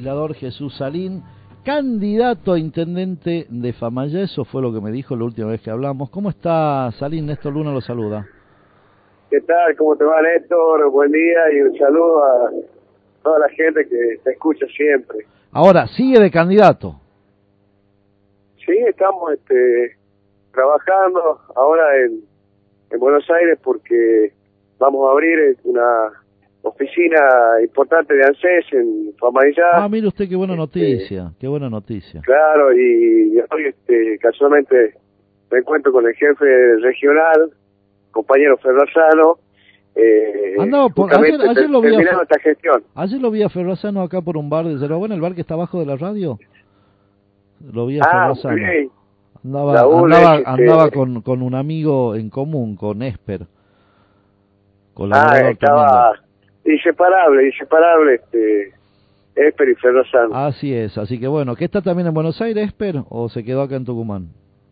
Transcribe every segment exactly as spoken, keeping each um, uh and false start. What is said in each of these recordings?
Legislador Jesús Salín, candidato a intendente de Famaillá, eso fue lo que me dijo la última vez que hablamos. ¿Cómo está, Salín? Néstor Luna lo saluda. ¿Qué tal? ¿Cómo te va, Néstor? Buen día y un saludo a toda la gente que te escucha siempre. Ahora, ¿sigue de candidato? Sí, estamos este, trabajando ahora en, en Buenos Aires porque vamos a abrir una oficina importante de ANSES en Famaillá. Ah, mire usted, qué buena noticia, este, qué buena noticia. Claro, y, y hoy este, casualmente me encuentro con el jefe regional, compañero Ferrazano, eh, Andaba por, ayer, ayer lo vi terminando a, esta gestión. Ayer lo vi a Ferrazano acá por un bar de Yerbabuena, el bar que está abajo de la radio. Lo vi a Ah, Ferrazano. muy bien. Andaba, Raúl andaba, es, andaba este... con, con un amigo en común, con Esper. Ah, estaba inseparable, inseparable, este, Esper y Ferrazano. Así es, así que bueno, ¿qué está también en Buenos Aires, Esper, o se quedó acá en Tucumán?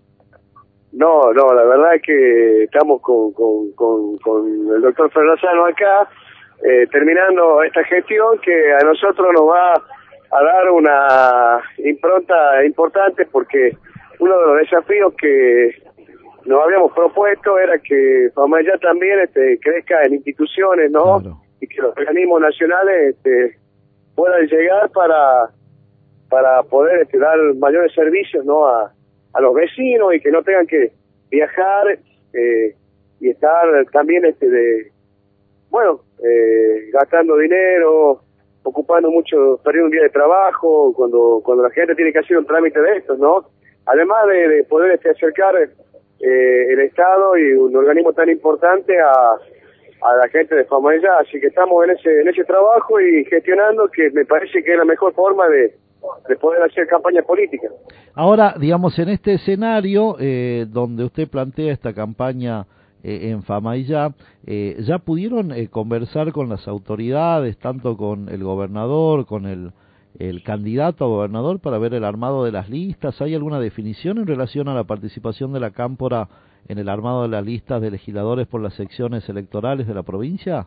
No, no, la verdad es que estamos con, con, con, con el doctor Ferrazano acá, eh, terminando esta gestión que a nosotros nos va a dar una impronta importante porque uno de los desafíos que nos habíamos propuesto era que Famaillá también este, crezca en instituciones, ¿no? Claro. Y que los organismos nacionales este, puedan llegar para para poder este, dar mayores servicios, ¿no? A, a los vecinos y que no tengan que viajar eh, y estar también este de bueno eh, gastando dinero, ocupando mucho, perdiendo un día de trabajo cuando cuando la gente tiene que hacer un trámite de estos, ¿no? Además de, de poder este, acercar eh, el Estado y un organismo tan importante a, a la gente de Famaillá, así que estamos en ese en ese trabajo y gestionando, que me parece que es la mejor forma de de poder hacer campaña política. Ahora, digamos, en este escenario eh, donde usted plantea esta campaña eh, en Famaillá, eh, ¿ya pudieron eh, conversar con las autoridades, tanto con el gobernador, con el, el candidato a gobernador, para ver el armado de las listas? ¿Hay alguna definición en relación a la participación de la Cámpora en el armado de las listas de legisladores por las secciones electorales de la provincia?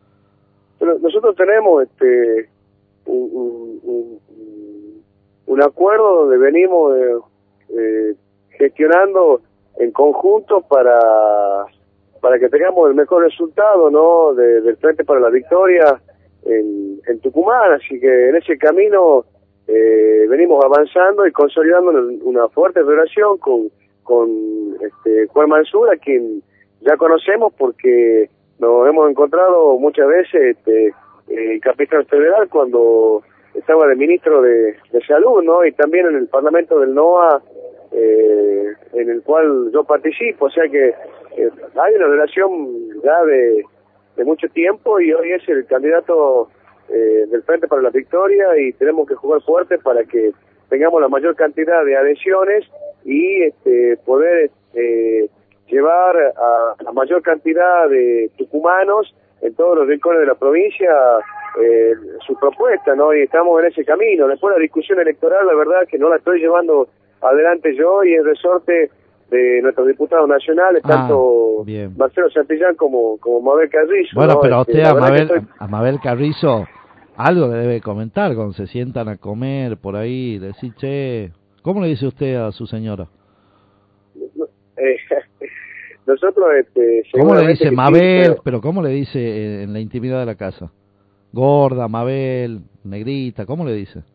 Pero nosotros tenemos este un, un, un, un acuerdo donde venimos eh, eh, gestionando en conjunto para para que tengamos el mejor resultado, ¿no? De, del Frente para la Victoria en, en Tucumán, así que en ese camino eh, venimos avanzando y consolidando una fuerte relación con con este Juan Mansur, a quien ya conocemos porque nos hemos encontrado muchas veces este, en Capital Federal cuando estaba de ministro de, de Salud, ¿no? Y también en el Parlamento del NOA, eh, en el cual yo participo, o sea que eh, hay una relación ya de, de mucho tiempo y hoy es el candidato eh, del Frente para la Victoria y tenemos que jugar fuerte para que tengamos la mayor cantidad de adhesiones y este, poder eh, llevar a la mayor cantidad de tucumanos en todos los rincones de la provincia eh, su propuesta, ¿no? Y estamos en ese camino. Después la discusión electoral, la verdad que no la estoy llevando adelante yo y es resorte de nuestros diputados nacionales, ah, tanto bien. Marcelo Santillán como, como Mabel Carrizo. Bueno, ¿no? pero este, usted a Mabel, estoy... a Mabel Carrizo algo le debe comentar cuando se sientan a comer por ahí, decir, che, ¿cómo le dice usted a su señora? Eh, nosotros, este, ¿Cómo le dice Mabel? Sí, pero... pero ¿cómo le dice en la intimidad de la casa? Gorda, Mabel, negrita, ¿cómo le dice?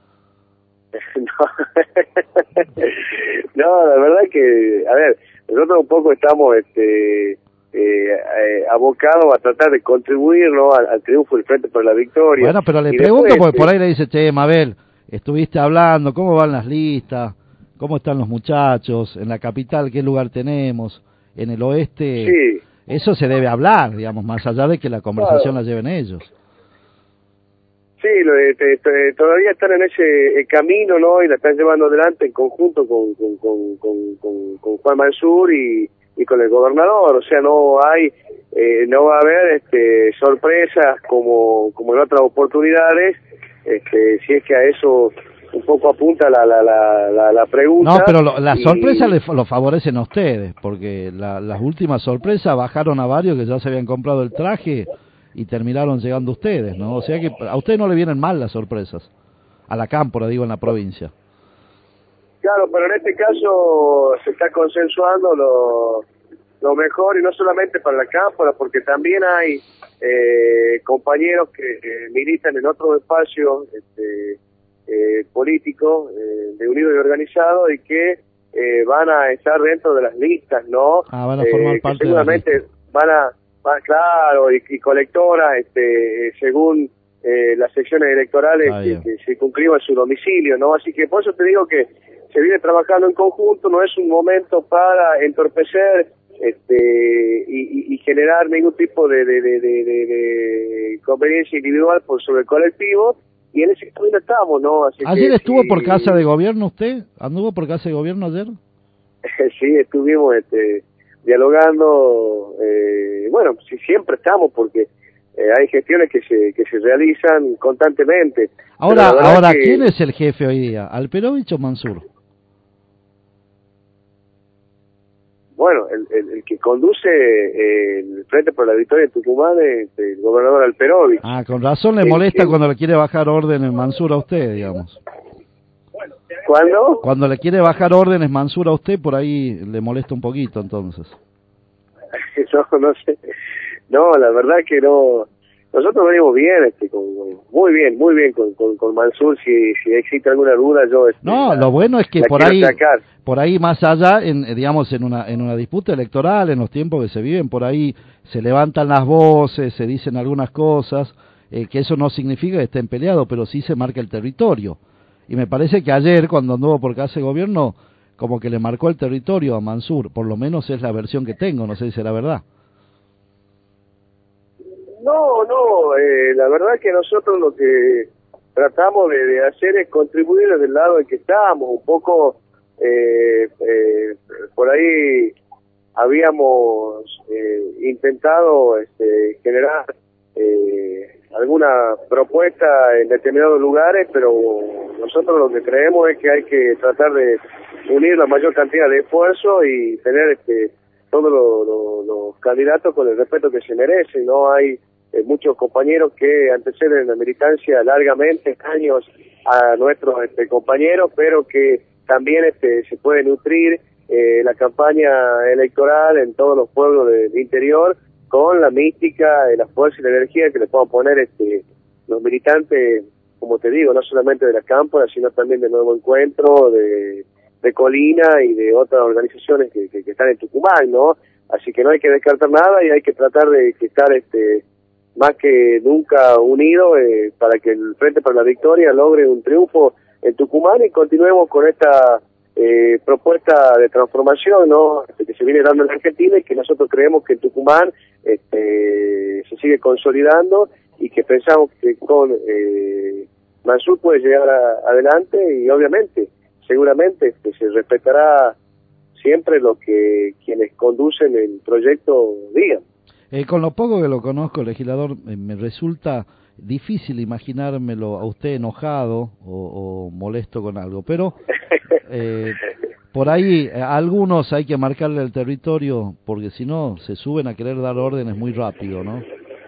No. No, la verdad que, a ver, nosotros un poco estamos este, eh, eh, abocados a tratar de contribuir, ¿no? al, al triunfo del Frente por la Victoria. Bueno, pero le y pregunto, después, porque por ahí le dice, che, Mabel, estuviste hablando, ¿cómo van las listas? ¿Cómo están los muchachos? En la capital, ¿qué lugar tenemos? En el oeste, sí. Eso se debe hablar, digamos, más allá de que la conversación claro. la lleven ellos. Sí, lo de, te, te, todavía están en ese eh, camino, ¿no? Y la están llevando adelante en conjunto con con, con, con, con, con Juan Mansur y, y con el gobernador. O sea, no hay, eh, no va a haber este, sorpresas como como en otras oportunidades, este, si es que a eso un poco apunta la la la, la, la pregunta. No, pero lo, las y... sorpresas les lo favorecen a ustedes, porque la, las últimas sorpresas bajaron a varios que ya se habían comprado el traje y terminaron llegando ustedes, ¿no? O sea que a ustedes no le vienen mal las sorpresas. a la cámpora, digo, en la provincia. Claro, pero en este caso se está consensuando lo, lo mejor, y no solamente para la cámpora, porque también hay eh, compañeros que eh, militan en otros espacios este, eh, políticos eh, de Unido y Organizado, y que eh, van a estar dentro de las listas, ¿no? Ah, van a formar eh, parte que seguramente de la lista. van a, van, claro, y, y colectoras, este, según eh, las secciones electorales que, que circunscriban su domicilio, ¿no? Así que por eso te digo que se viene trabajando en conjunto, no es un momento para entorpecer este y, y, y generar ningún tipo de, de, de, de, de, de conveniencia individual por sobre el colectivo, y en ese camino estamos, ¿no? Así ¿Ayer que, estuvo sí, por casa de gobierno usted? ¿Anduvo por casa de gobierno ayer? sí, estuvimos este, dialogando, eh, bueno, sí, siempre estamos, porque eh, hay gestiones que se que se realizan constantemente. Ahora, ahora que... ¿quién es el jefe hoy día? ¿Alperovich o Mansur? Bueno, el, el, el que conduce eh, el Frente por la Victoria de Tucumán es el gobernador Alperovich. Ah, con razón le el, molesta el... cuando le quiere bajar órdenes Mansur a usted, digamos. ¿Cuándo? Cuando le quiere bajar órdenes Mansur a usted, por ahí le molesta un poquito, entonces. no, no sé. No, la verdad que no. Nosotros venimos bien, este, con, muy bien, muy bien con, con, con Mansur. Si, si existe alguna duda, yo. Este, no, la, lo bueno es que por ahí, sacar. por ahí más allá, en, digamos, en una, en una disputa electoral, en los tiempos que se viven, por ahí se levantan las voces, se dicen algunas cosas, eh, que eso no significa que estén peleados, pero sí se marca el territorio. Y me parece que ayer, cuando anduvo por casa de gobierno, como que le marcó el territorio a Mansur, por lo menos es la versión que tengo, no sé si será verdad. No, no, eh, la verdad que nosotros lo que tratamos de, de hacer es contribuir desde el lado en que estamos, un poco, eh, eh, por ahí habíamos eh, intentado este, generar eh, alguna propuesta en determinados lugares, pero nosotros lo que creemos es que hay que tratar de unir la mayor cantidad de esfuerzo y tener este todos los lo, lo candidatos con el respeto que se merecen. No hay eh, muchos compañeros que anteceden la militancia largamente, años a nuestros este, compañeros, pero que también este, se puede nutrir eh, la campaña electoral en todos los pueblos del de interior con la mística, la fuerza y la energía que le puedan poner este, los militantes, como te digo, no solamente de la Cámpora, sino también de Nuevo Encuentro, de de Colina y de otras organizaciones que, que, que están en Tucumán, ¿no? Así que no hay que descartar nada y hay que tratar de que estar este, más que nunca unidos eh, para que el Frente para la Victoria logre un triunfo en Tucumán y continuemos con esta eh, propuesta de transformación, ¿no? Este, que se viene dando en Argentina y que nosotros creemos que en Tucumán este, se sigue consolidando y que pensamos que con eh, Mansur puede llegar a, adelante y obviamente seguramente este, se respetará siempre lo que quienes conducen el proyecto digan. Eh, con lo poco que lo conozco, legislador, eh, me resulta difícil imaginármelo a usted enojado o, o molesto con algo, pero eh, por ahí a algunos hay que marcarle el territorio porque si no se suben a querer dar órdenes muy rápido, ¿no?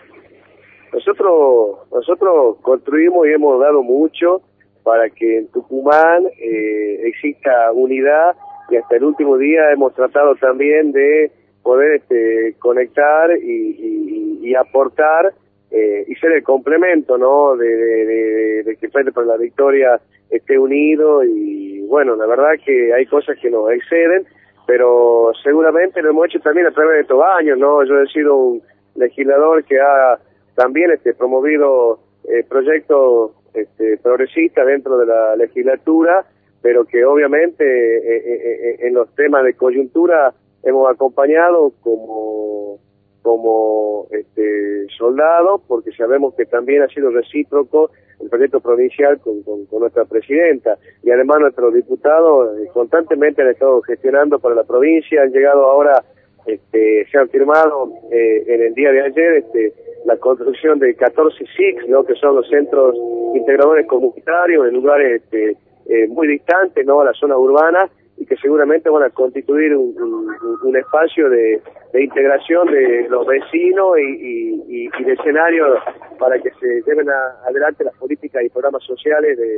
Nosotros, nosotros construimos y hemos dado mucho para que en Tucumán eh, exista unidad y hasta el último día hemos tratado también de poder este, conectar y, y, y aportar eh, y ser el complemento, ¿no? De, de, de, de que Frente por la Victoria esté unido y bueno, la verdad que hay cosas que nos exceden, pero seguramente lo hemos hecho también a través de estos años, ¿no? Yo he sido un legislador que ha también este, promovido eh, proyectos este, progresistas dentro de la legislatura, pero que obviamente eh, eh, en los temas de coyuntura hemos acompañado como como este soldado, porque sabemos que también ha sido recíproco el proyecto provincial con, con, con nuestra presidenta, y además nuestros diputados eh, constantemente han estado gestionando para la provincia, han llegado ahora, este, se han firmado eh, en el día de ayer este, la construcción de catorce S I C, ¿no? Que son los centros integradores comunitarios en lugares este, eh, muy distantes, ¿no? A la zona urbana, y que seguramente van a constituir un, un, un espacio de, de integración de los vecinos y, y, y de escenario para que se lleven a, adelante las políticas y programas sociales de,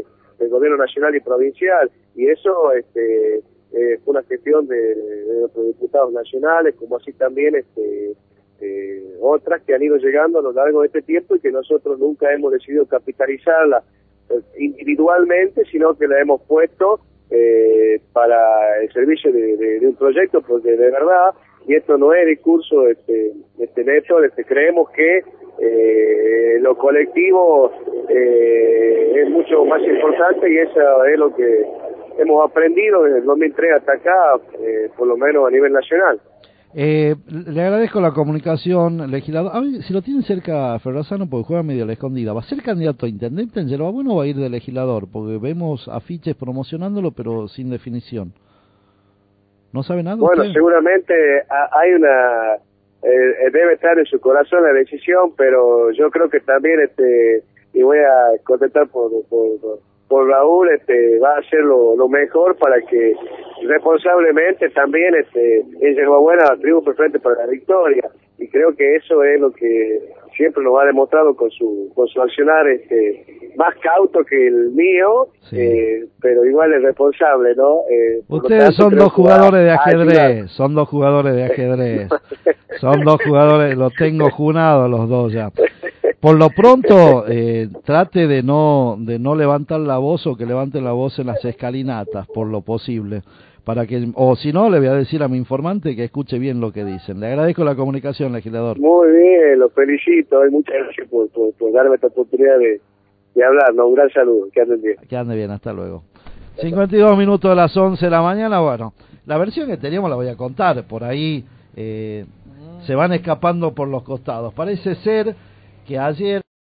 entre el gobierno nacional y provincial, y eso este, eh, fue una gestión de, de nuestros diputados nacionales, como así también este, eh, otras que han ido llegando a lo largo de este tiempo y que nosotros nunca hemos decidido capitalizarla eh, individualmente, sino que la hemos puesto eh, para el servicio de, de, de un proyecto, porque de verdad, y esto no es discurso este, este neto, este, creemos que eh, lo colectivo eh, es mucho más importante, y eso es lo que hemos aprendido desde el dos mil tres hasta acá, eh, por lo menos a nivel nacional. Eh, le agradezco la comunicación, legislador. A ver, si lo tienen cerca Ferrazano, porque juega medio a la escondida, ¿va a ser candidato a intendente en Yerba Buena o va a ir de legislador? Porque vemos afiches promocionándolo, pero sin definición. ¿No sabe nada Bueno, usted? seguramente hay una... Eh, debe estar en su corazón la decisión, pero yo creo que también, este y voy a contestar por, por, por, por Raúl, este va a hacer lo, lo mejor para que responsablemente también este en Yerba Buena triunfe frente para la victoria, y creo que eso es lo que siempre nos ha demostrado con su con su accionar, este más cauto que el mío, sí. eh, pero igual es responsable, ¿no? Eh, Ustedes tanto, son dos jugadores de ajedrez, son dos jugadores de ajedrez, son dos jugadores, los tengo junados los dos ya. Por lo pronto, eh, trate de no de no levantar la voz, o que levante la voz en las escalinatas, por lo posible, para que, o si no, le voy a decir a mi informante que escuche bien lo que dicen. Le agradezco la comunicación, legislador. Muy bien, lo felicito, y muchas gracias por, por, por darme esta oportunidad de, de hablar, ¿no? Un gran saludo, que anden bien. Que ande bien, hasta luego. cincuenta y dos minutos de las once de la mañana, bueno, la versión que teníamos la voy a contar, por ahí eh, se van escapando por los costados. Parece ser que ayer...